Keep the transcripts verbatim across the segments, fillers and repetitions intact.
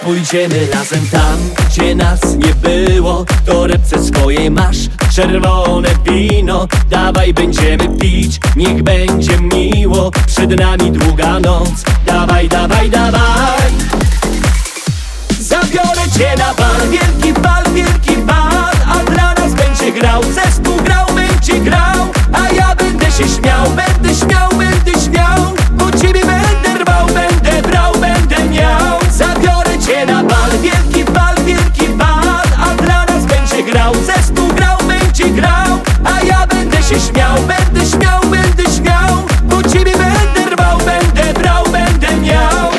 pójdziemy razem tam, gdzie nas nie było. W torebce swojej masz czerwone wino. Dawaj, będziemy pić, niech będzie miło. Przed nami długa noc. Dawaj, dawaj, dawaj. Zabiorę cię na bal, wielki bal, wielki bal. A dla nas będzie grał, zespół grał, będzie grał. A ja będę się śmiał, będę śmiał, będę śmiał. Bo ciebie będę rwał, będę brał, będę miał. Zabiorę cię na bal, wielki bal, wielki bal. A dla nas będzie grał, zespół grał, będzie grał. A ja będę się śmiał, będę śmiał, będę śmiał. Bo ciebie będę rwał, będę brał, będę miał.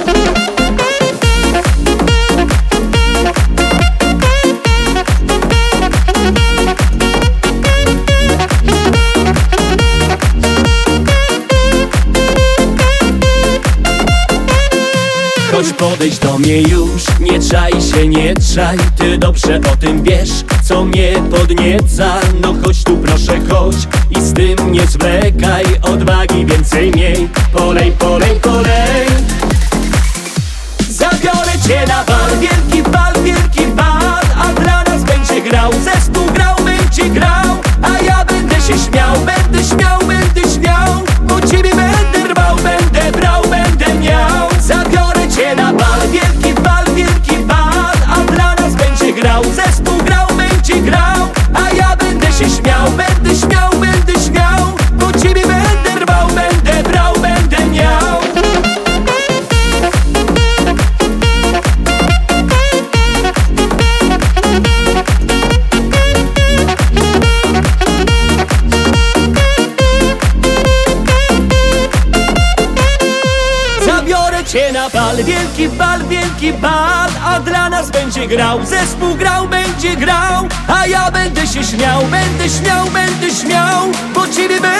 Chodź, podejdź do mnie już, nie trzaj się, nie trzaj. Ty dobrze o tym wiesz, co mnie podnieca. No chodź tu proszę, chodź i z tym nie zwlekaj. Odwagi więcej miej, polej, polej, polej. Zabiorę cię na bal, wielki bal, wielki bal. A dla nas będzie grał, zespół grał, będzie grał. A ja będę się śmiał, będę śmiał, będę śmiał. Bo ciebie będę rwał, będę brał, będę miał. Zabiorę cię na bal, wielki bal, wielki bal. A dla nas będzie grał, zespół grał, będzie grał. A ja będę się śmiał, będę śmiał, będę śmiał. Bo ciebie będę rwał, będę brał, będę miał. Zabiorę cię na bal, wielki bal, wielki bal. A dla nas będzie grał, zespół grał, będzie grał. A ja będę się śmiał, będę śmiał, będę śmiał. Bo ciebie będę